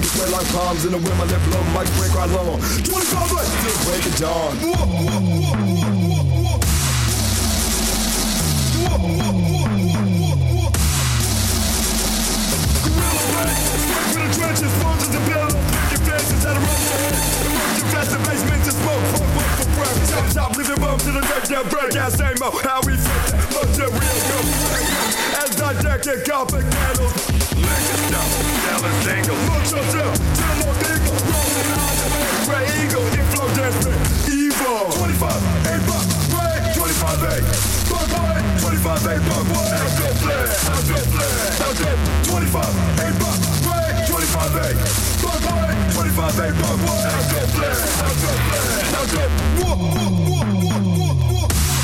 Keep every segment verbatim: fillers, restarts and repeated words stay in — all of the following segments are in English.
sweat like palms in the wind, my left lung might break right long. twenty-five lights till break of dawn. Whoa, whoa, whoa, whoa, whoa, whoa. Whoa, whoa, whoa, whoa, whoa, whoa. Gorilla back, straight from the trenches, bones in the bill. Your faces out of rough head. The work you fast the basement to smoke. Fuck, work for breath. Chop, chop, living bum to the neck, down, break out, same mo. How we fit that, much that real go. As I deck and copper candles. Lick it down, down and single. Look yourself, till no eagle. Rolling on the X-ray eagle. Inflow dance man, evil. twenty-five, eight buck, break. twenty-five, eight, buck, boy. twenty-five, eight, buck, boy. How's your flair? How's your flair? How's your twenty-five, eight buck, break. twenty-five, eight, buck, boy. twenty-five, eight, buck, boy. How's your flair? How's your flair? How's your whoa, whoa, whoa, whoa, whoa, whoa.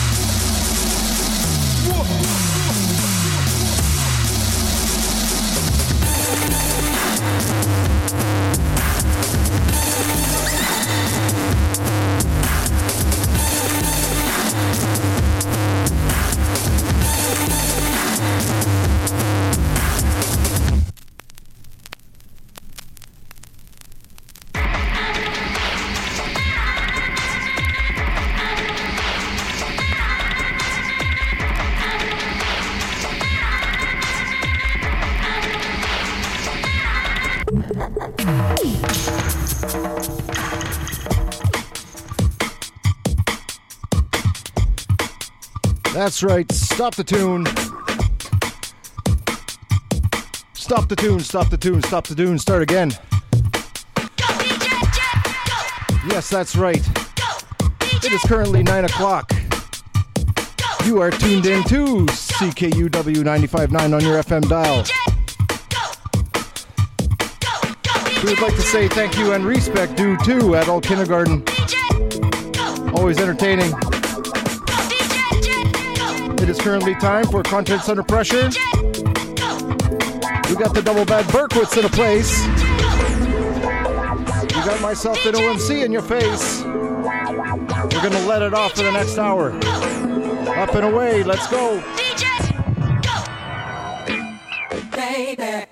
Whoa, whoa. That's right, stop the tune. Stop the tune, stop the tune, stop the tune, start again. Yes, that's right. It is currently nine o'clock. You are tuned in to C K U W ninety-five point nine on your F M dial. We would like to say thank you and respect due to Adult Kindergarten. Always entertaining. It is currently time for Contents Under Pressure. We got the double bad Berkowitz in a place. You got myself, the O M C, in your face. We're going to let it off for the next hour. Up and away, let's go. Baby.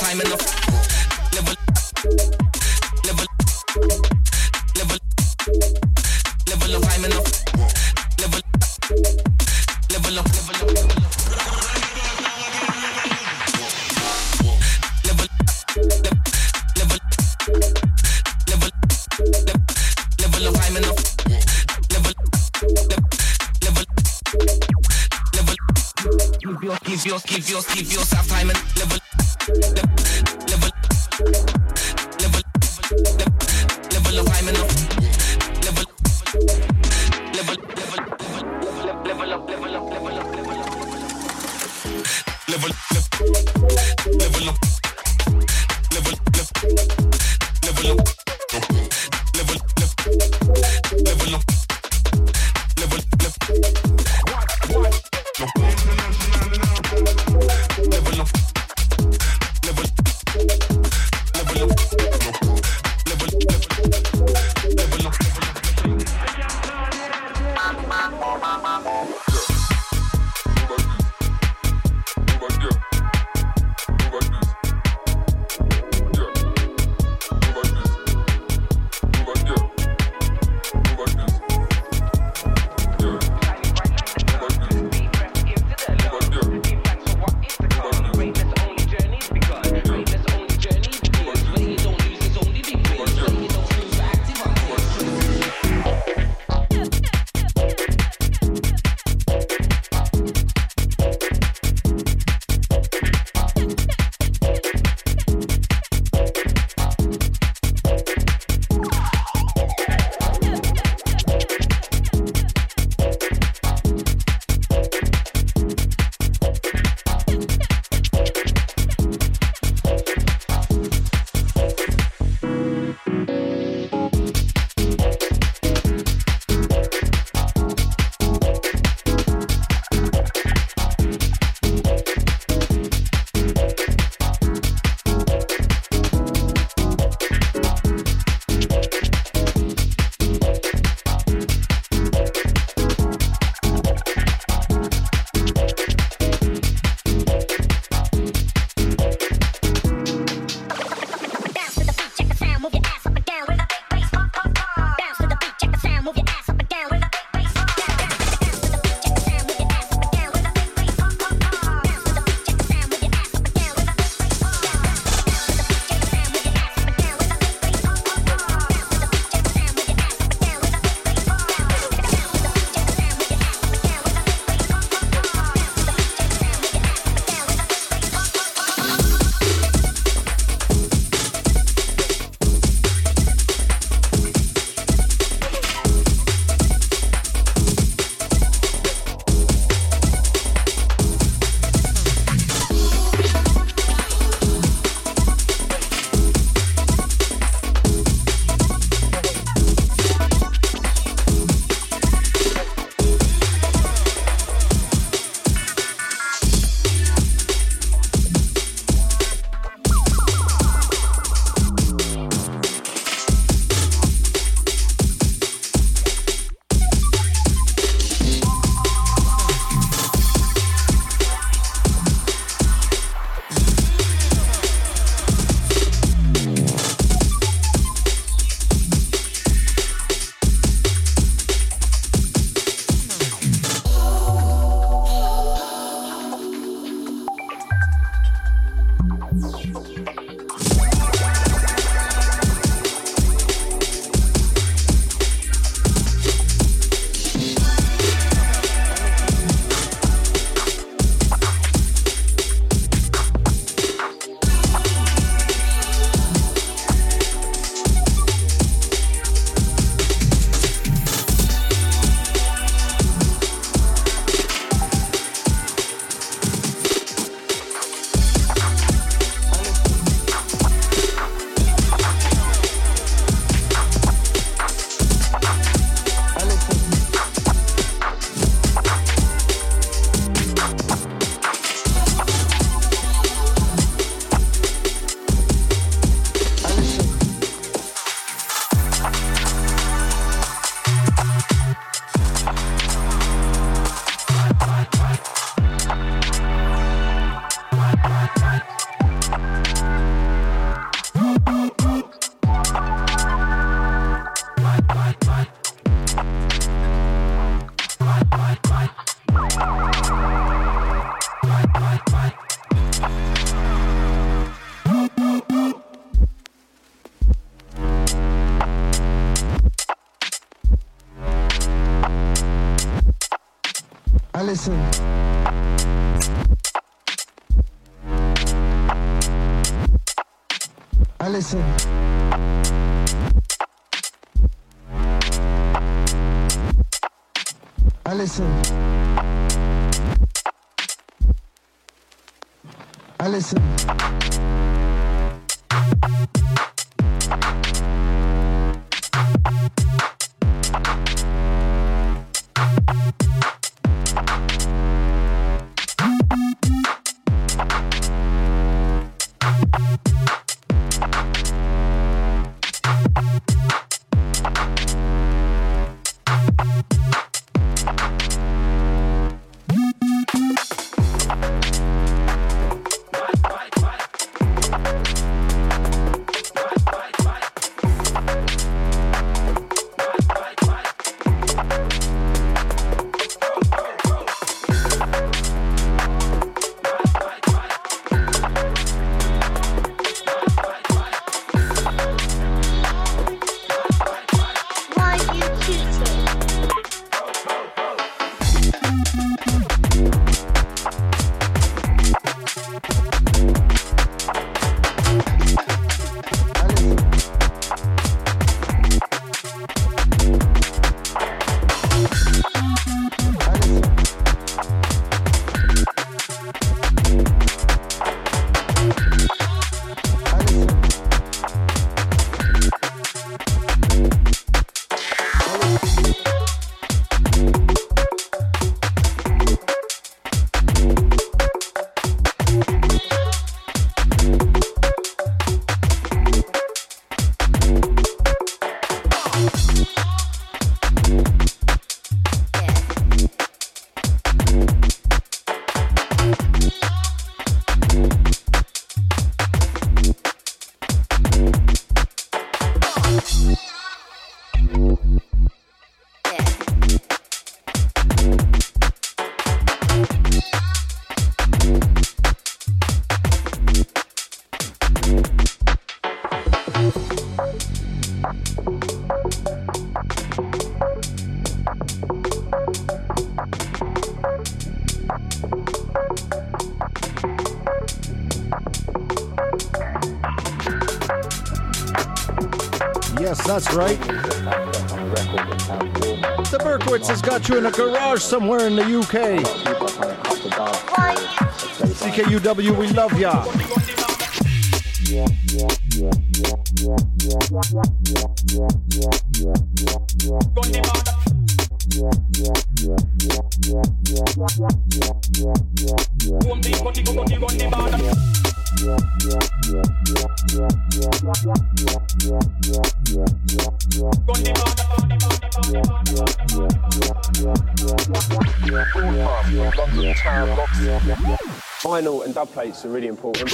time enough. Level, level, level, level of time enough. Level, level up, level up, level up. Level, level, level, level of time enough. Level, level, level. Give your, give your, give your, give yourself time and level, level, level, level, level of time enough. Level, level, level, level, level up, level up, level up, level up, level, level up, level, level, level up, level, level up, level, level, level up, level, level up, level, level up. Allison. Allison. Allison. Allison. Yes, that's right. The Berkowitz has got you in a garage somewhere in the U K. C K U W, we love ya. Vinyl and dub plates are really important.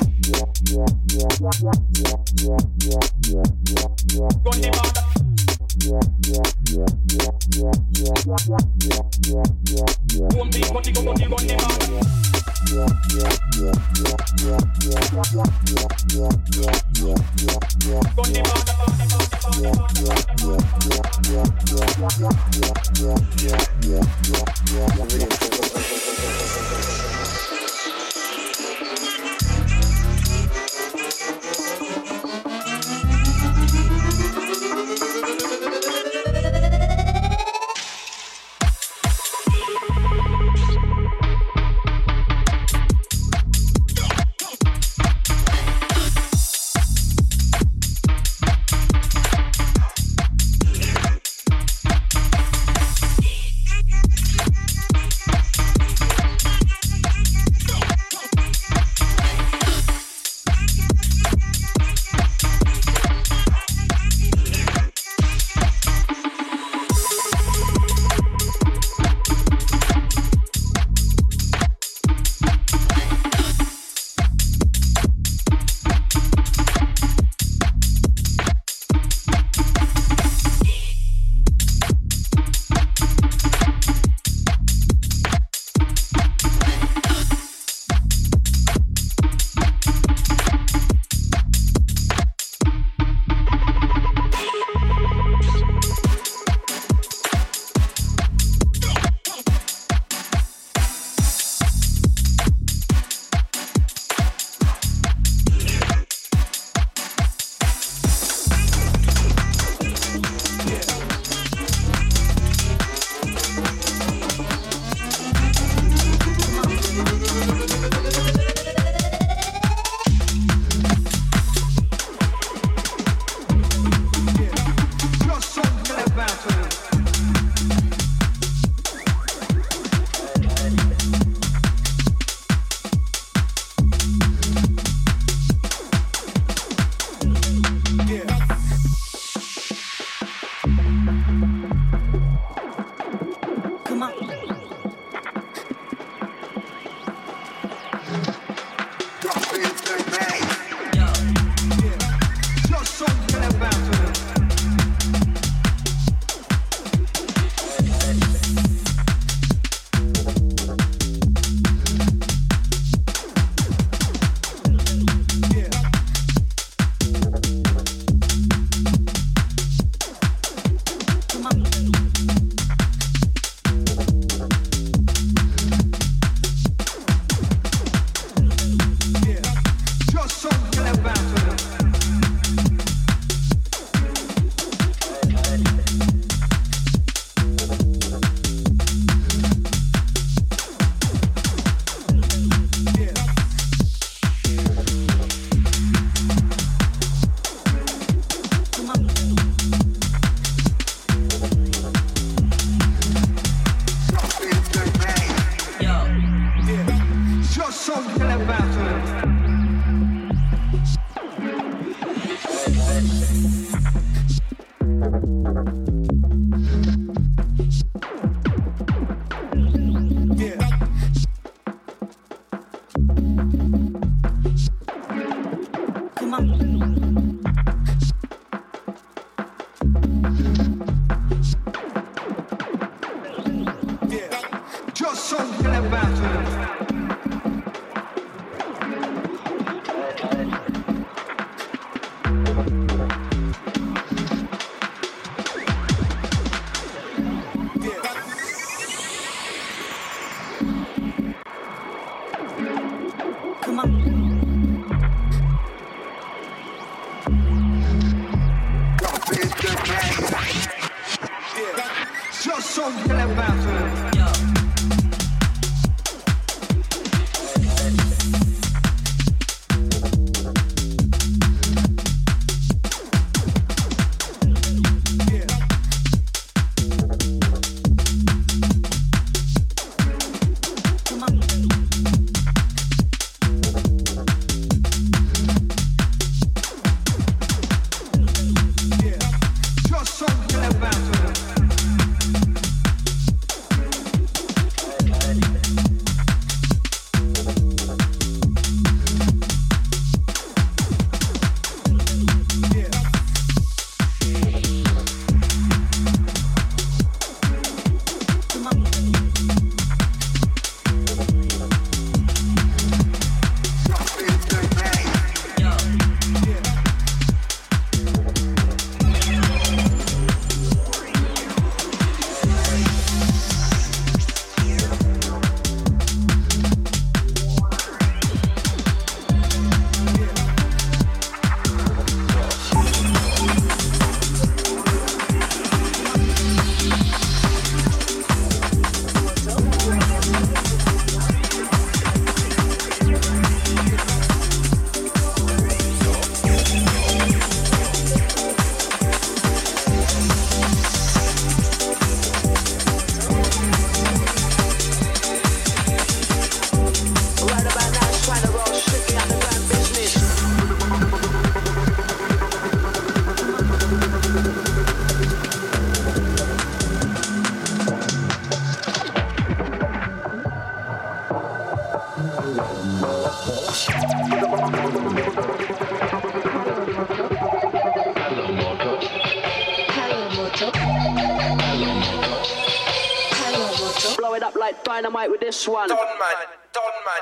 Dynamite with this one. Don man, Don man.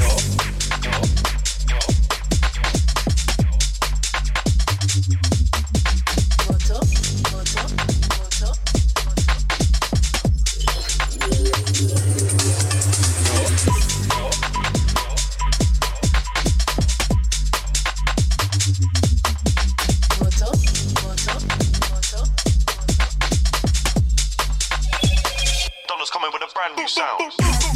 Donna's coming with a brand new sound.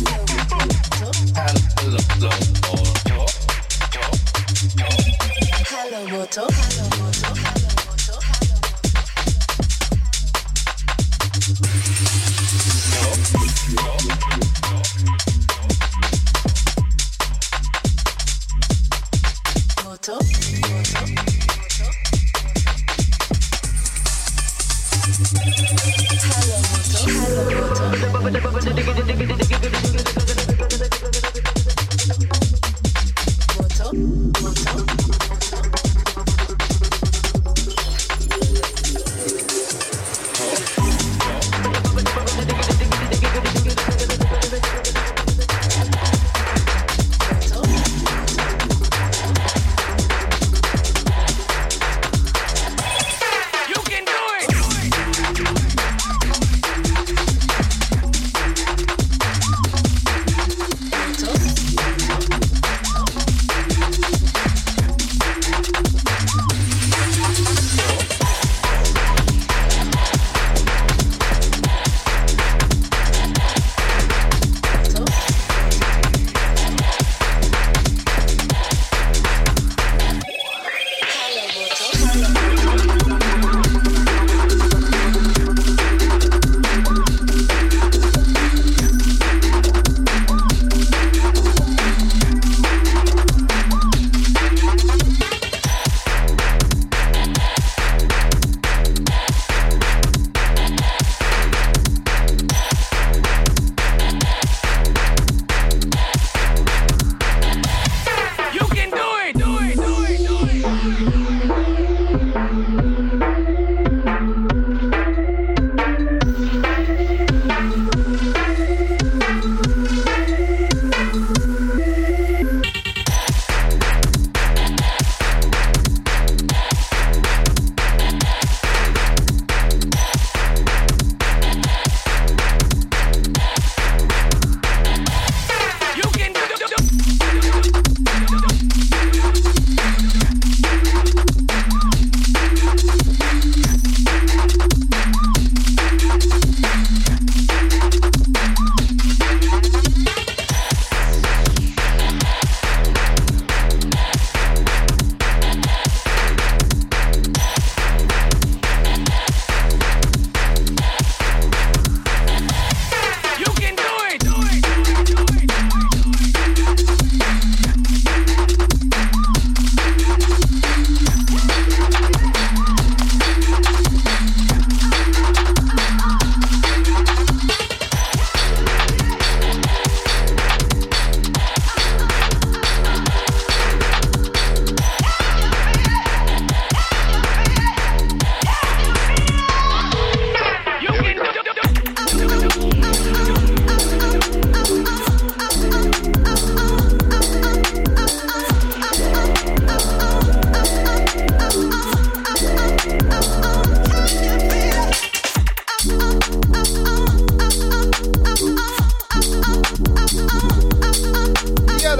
Hello, Moto. Hello, Moto. Moto. Hello, Moto. Hello, Moto.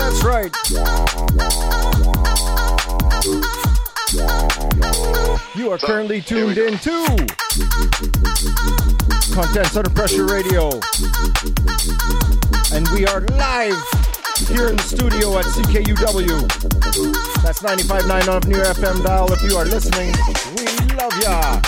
That's right. You are currently tuned in to Contents Under Pressure Radio. And we are live here in the studio at C K U W. That's ninety-five point nine on the new F M dial. If you are listening, we love ya.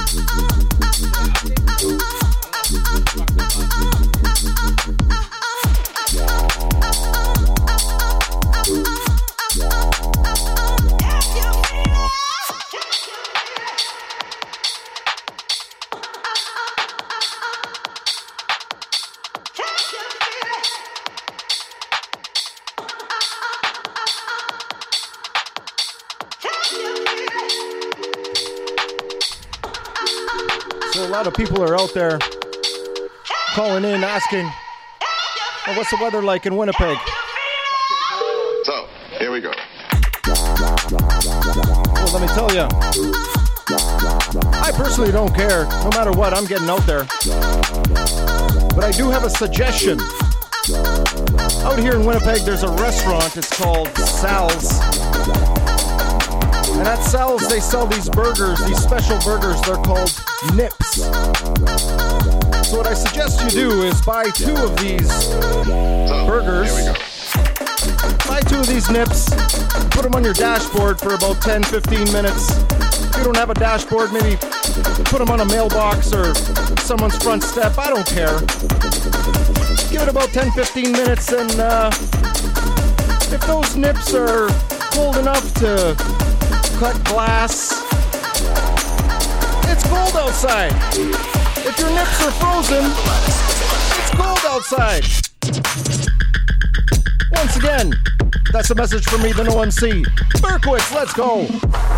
So a lot of people are out there calling in asking, oh, what's the weather like in Winnipeg? So, here we go. Well, let me tell you, I personally don't care. No matter what, I'm getting out there. But I do have a suggestion. Out here in Winnipeg, there's a restaurant. It's called Sal's. And at Sal's, they sell these burgers, these special burgers. They're called Nips. So what I suggest you do is buy two of these burgers. Buy two of these Nips. Put them on your dashboard for about ten, fifteen minutes. If you don't have a dashboard, maybe put them on a mailbox or someone's front step. I don't care. Give it about ten, fifteen minutes, and uh, if those Nips are cold enough to cut glass, it's cold outside. If your nips are frozen, it's cold outside. Once again, that's a message from me, the No M C. Berkowitz, let's go.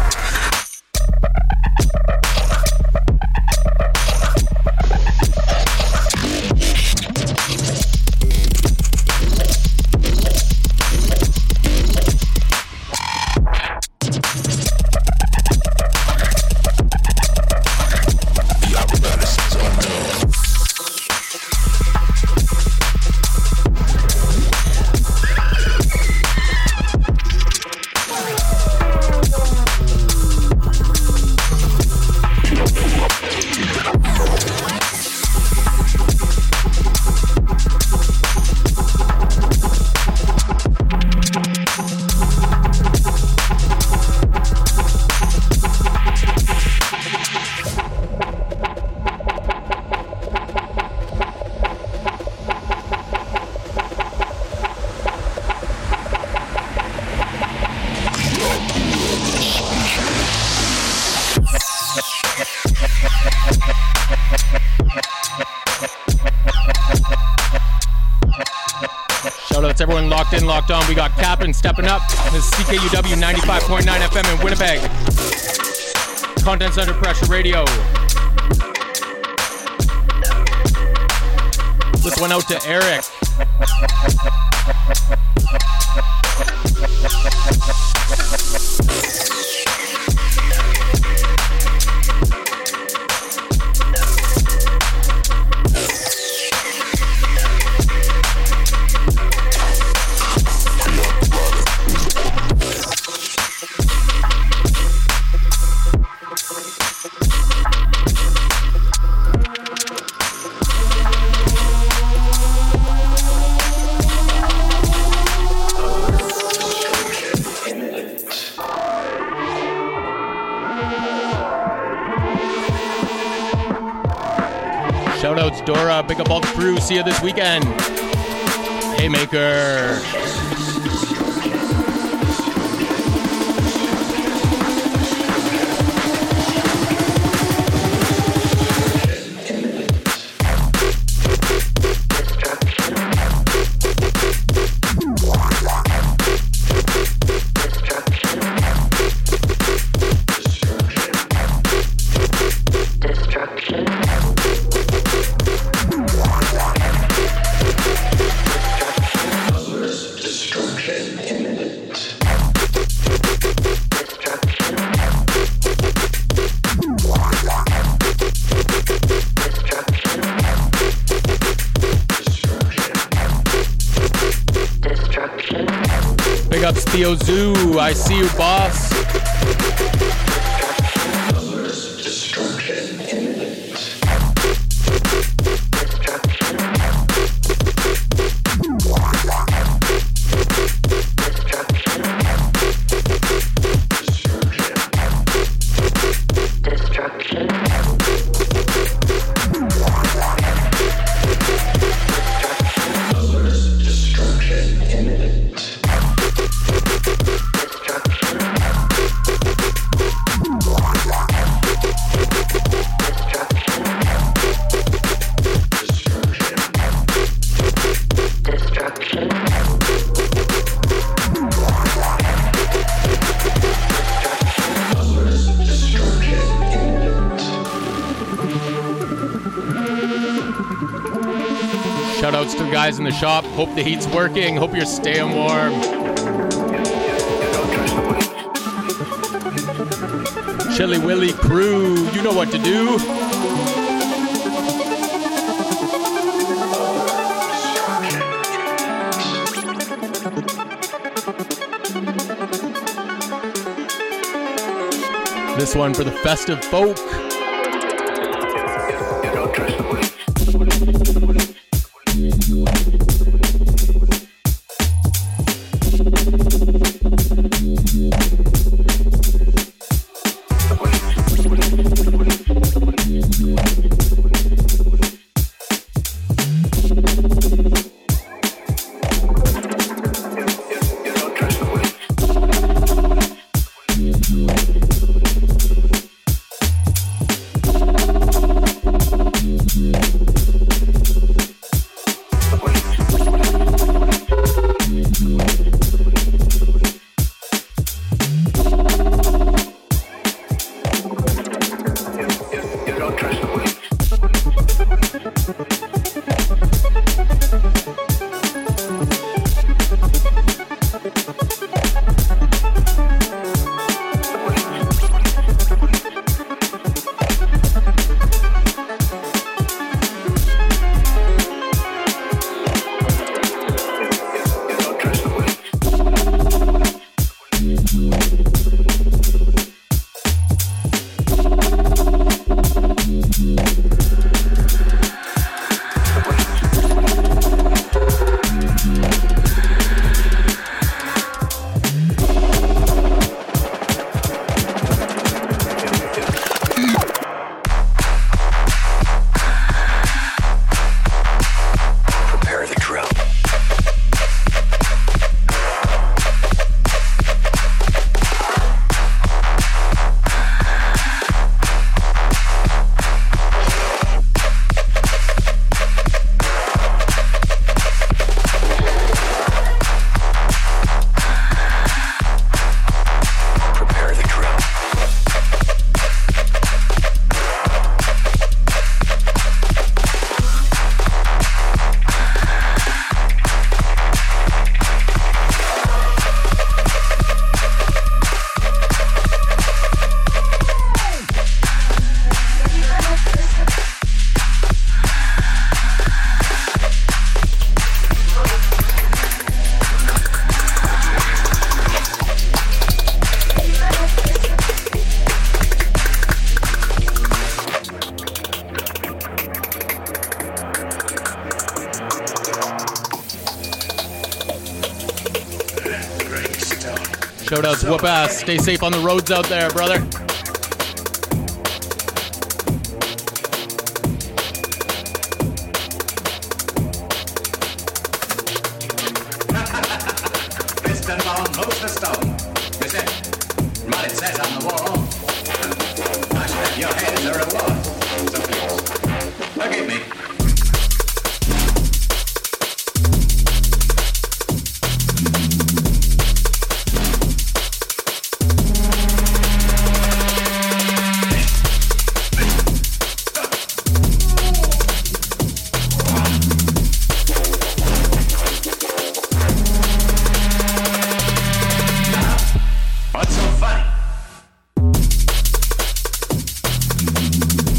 Everyone locked in, locked on. We got Captain stepping up. This is C K U W ninety-five point nine F M in Winnipeg. Contents Under Pressure Radio. This one out to Eric. Shoutouts Dora, big up all the crew. See you this weekend. Haymaker. Destruction. Big ups Theo Zoo. I see you, boss. Shoutouts to the guys in the shop. Hope the heat's working. Hope you're staying warm. Chili Willy crew, you know what to do. This one for the festive folk. Shoutouts, whoop ass. Stay safe on the roads out there, brother. Piston on, most the stone. You see, what it says on the wall. I should have your head as a reward. So please, forgive me. What's so funny?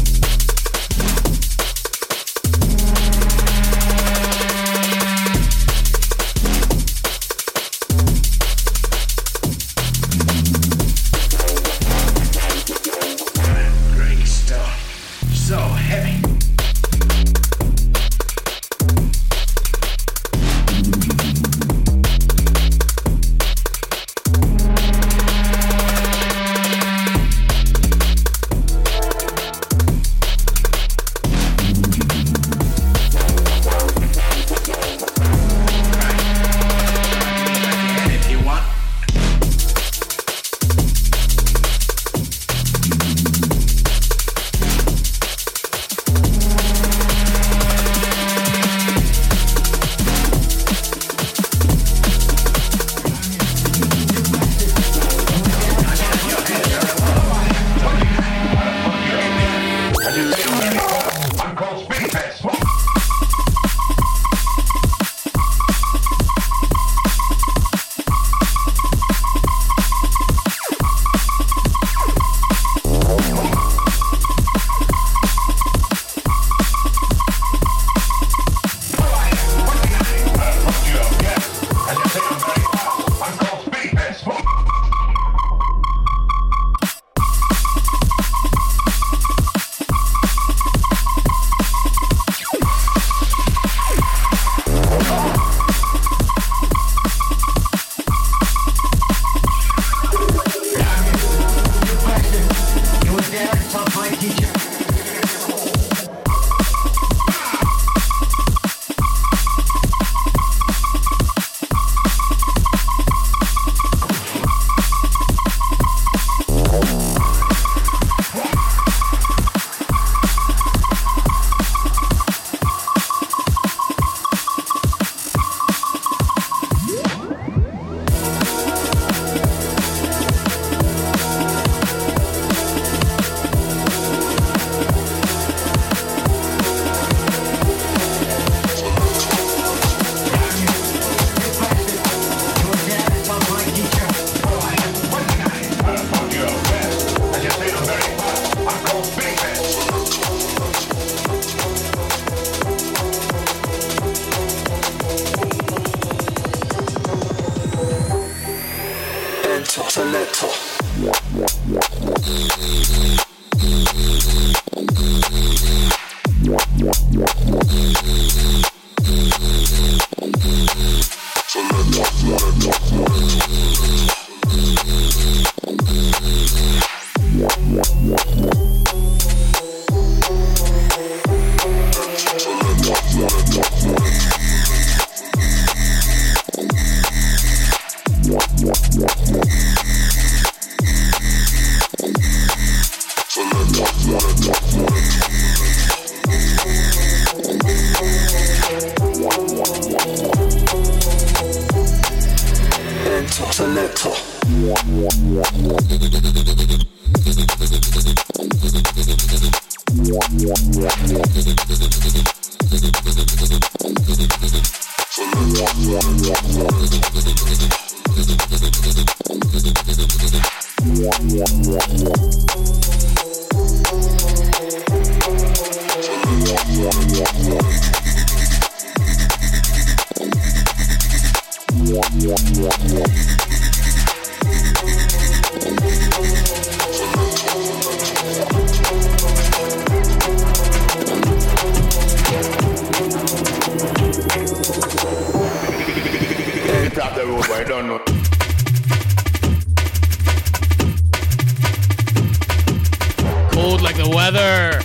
Cold like the weather.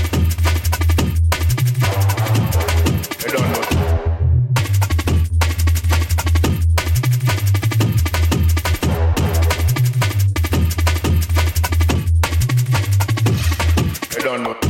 I don't know. I don't know.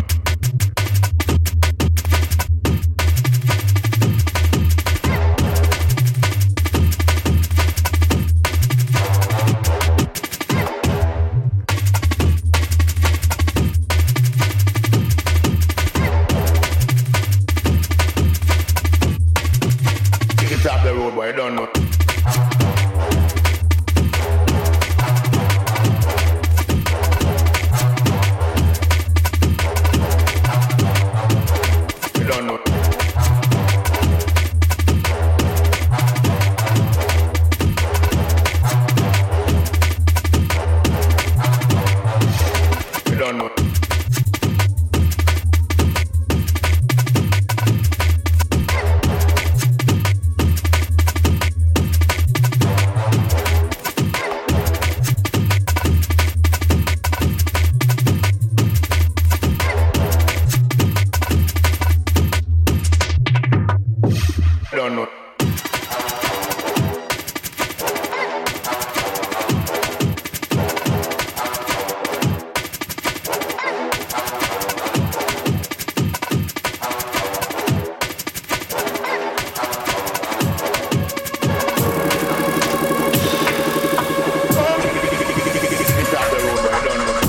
Top the road, boy, I don't know. I don't know. I don't know. I don't know. Top the road, boy, I don't know.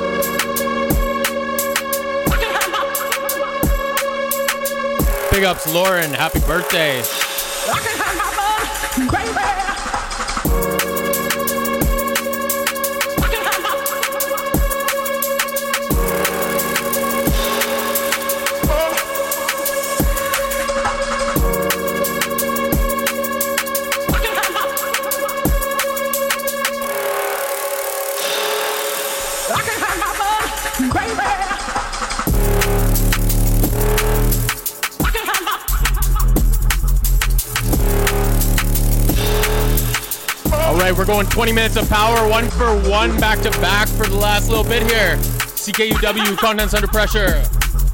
Big ups, Lauren. Happy birthday. All right, we're going twenty minutes of power, one for one, back to back for the last little bit here. C K U W, Contents Under Pressure.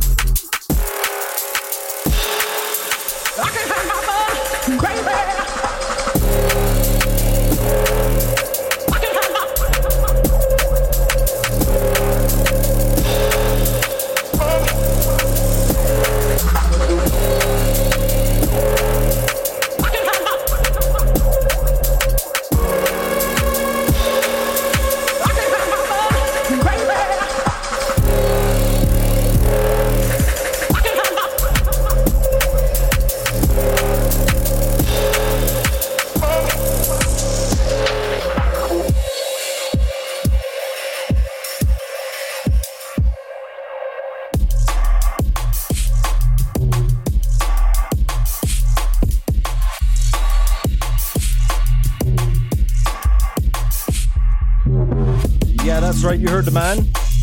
That's right, you heard the man.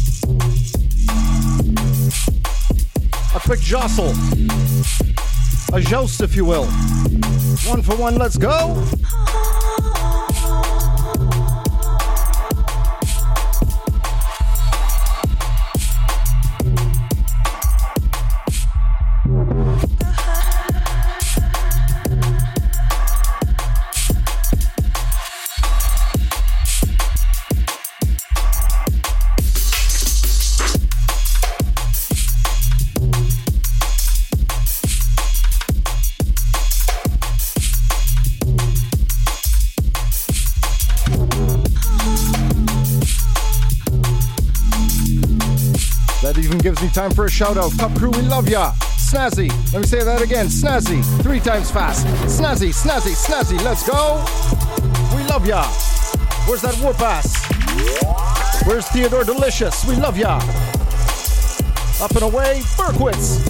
A quick jostle. A joust, if you will. One for one, let's go. Gives me time for a shout out. Cup crew, we love ya. Snazzy. Let me say that again. Snazzy. Three times fast. Snazzy, snazzy, snazzy. Let's go. We love ya. Where's that whoop ass? Where's Theodore Delicious? We love ya. Up and away, Berkowitz.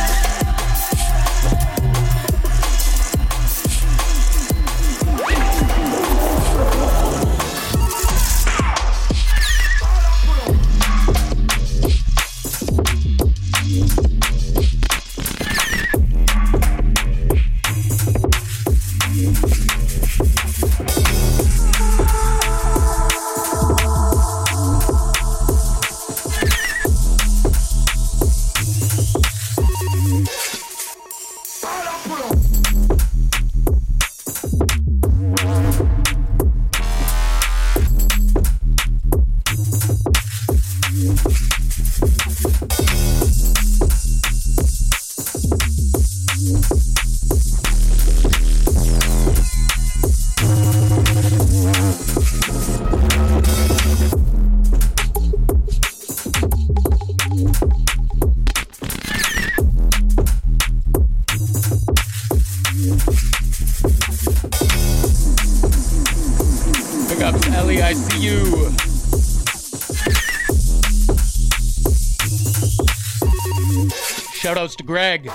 Shoutouts to Greg.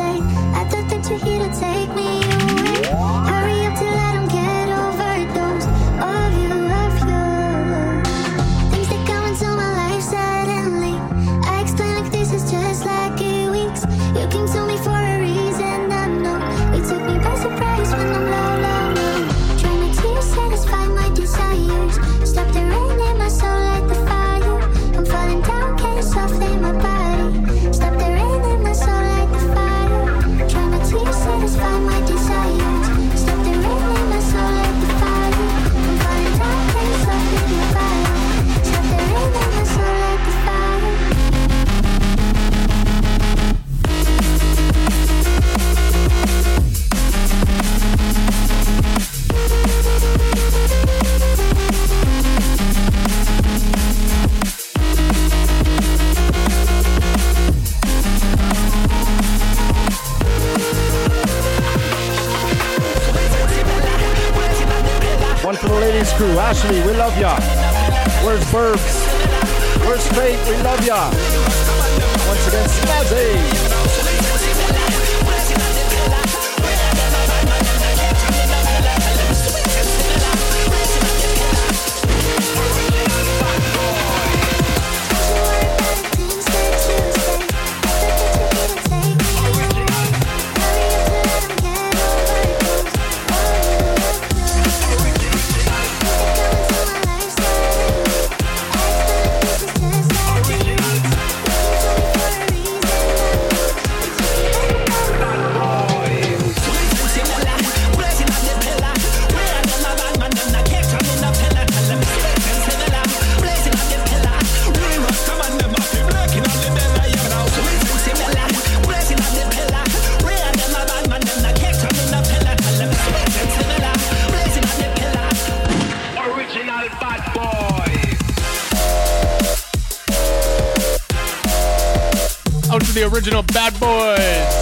Here to take me away. Hurry up till I don't get overdosed. crew? Ashley, we love ya. Where's Burbs? Where's Fate? We love ya. Once again, Snazzy. The original Bad Boys.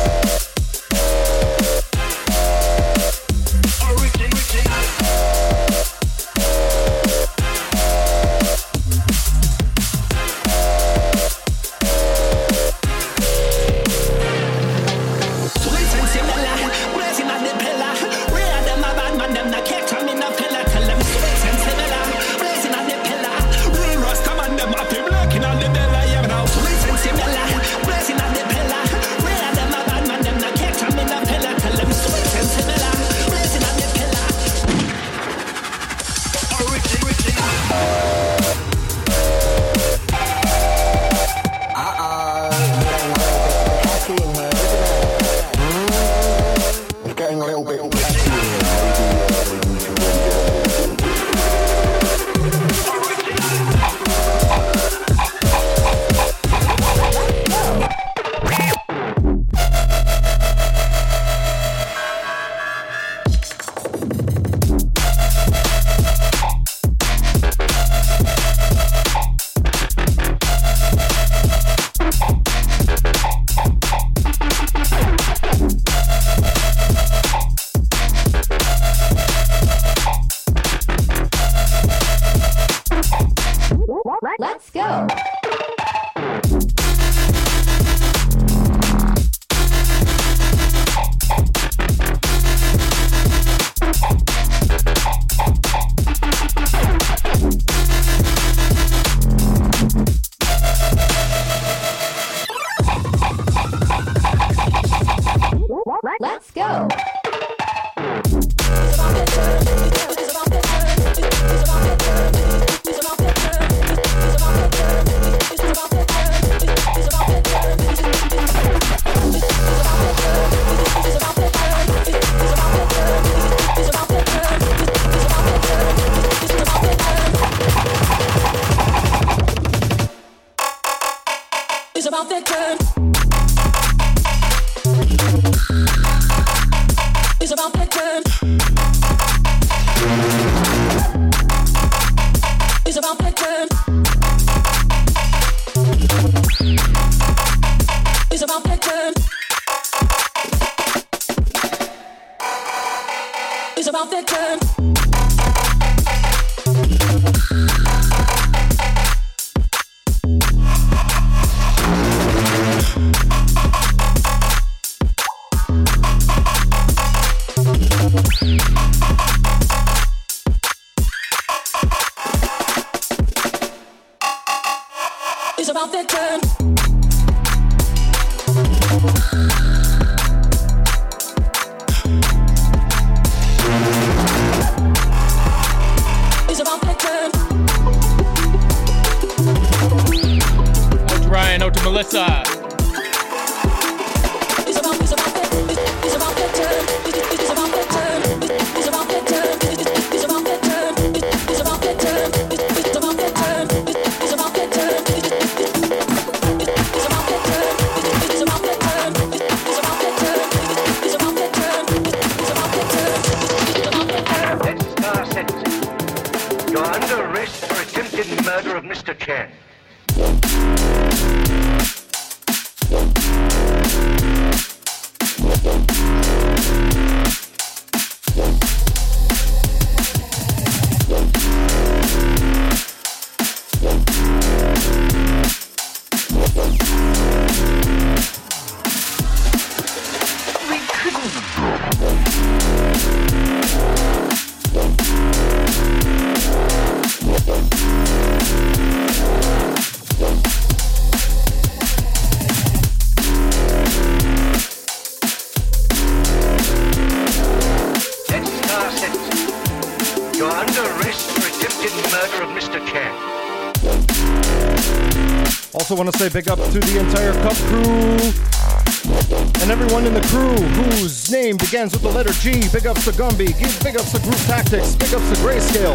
also want to say big up to the entire Cup crew and everyone in the crew whose name begins with the letter G. Big ups to Gumby, big ups to Group Tactics, big ups to Grayscale.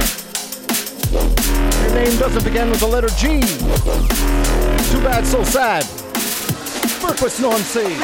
Your name doesn't begin with the letter G. Too bad, so sad. Berquist non C.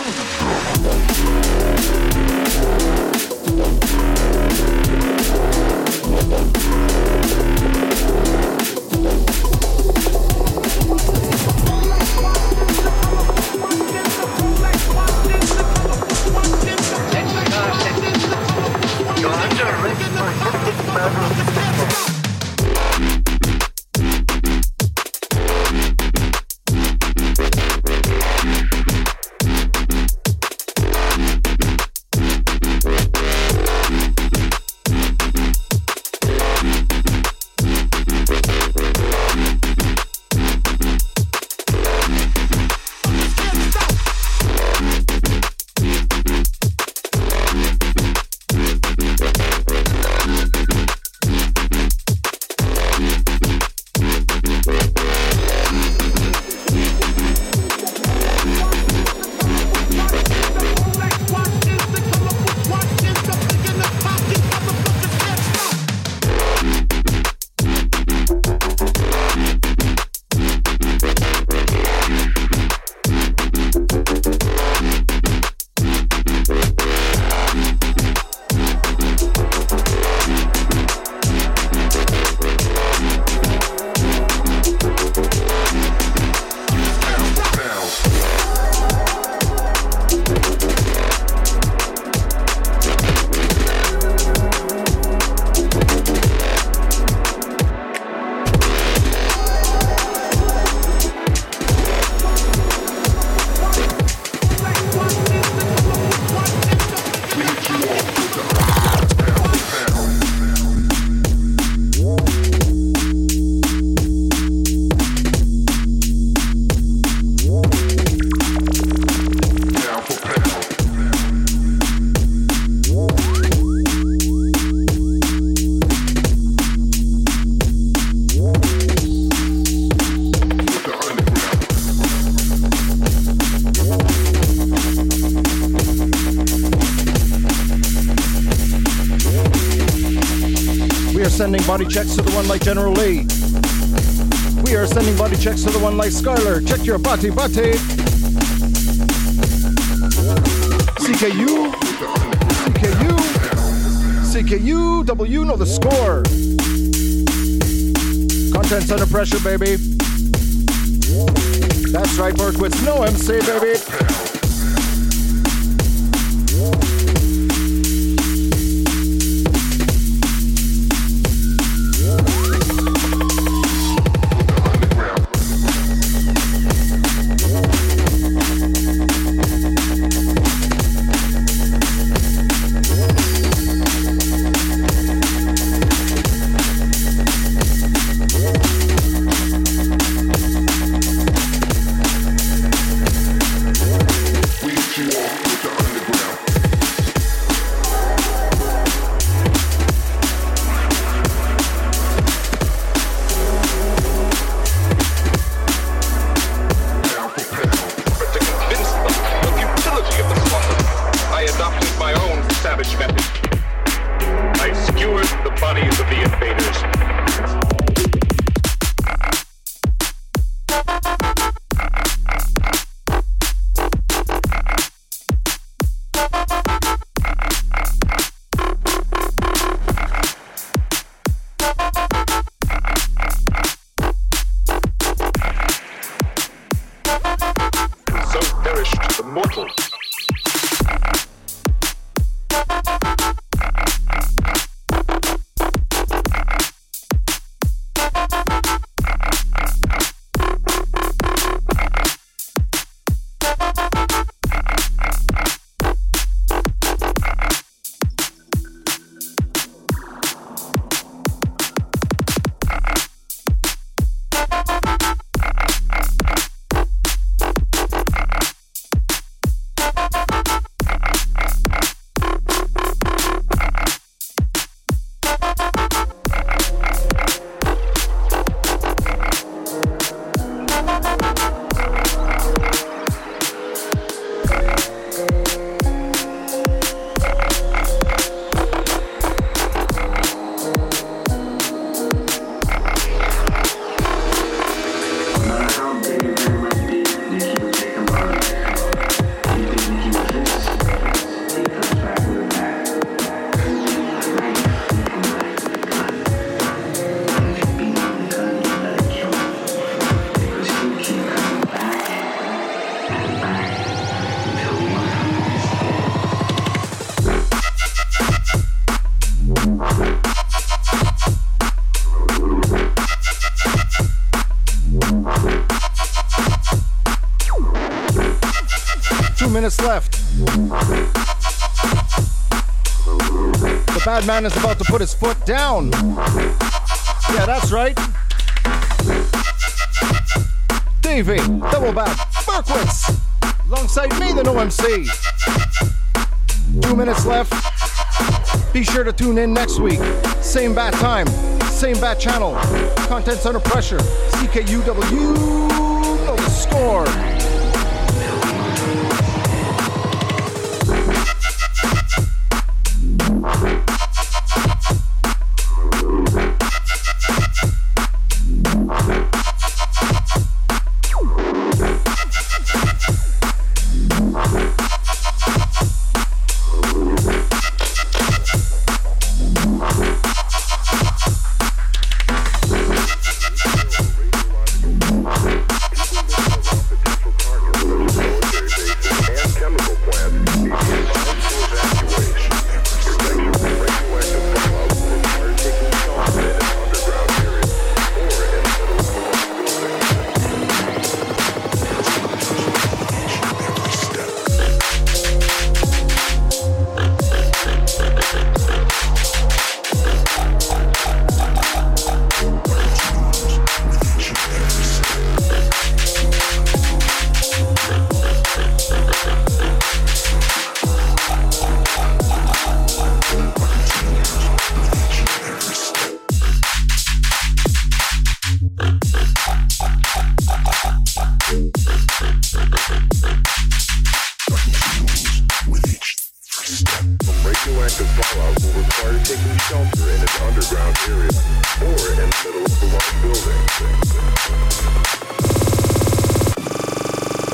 Sending body checks to the one like General Lee. We are sending body checks to the one like Skylar. Check your body, body. C K U, C K U, C K U, W, know the score. Content's under pressure, baby. That's right, Berkowitz, no M C, baby. Two minutes left. The bad man is about to put his foot down. Yeah, that's right. Davey, double back, Berkowitz, alongside me, the No M C. Two minutes left. Be sure to tune in next week. Same bat time, same bat channel. Contents under pressure. C K U W, know the score. Underground area or in the middle of a large building.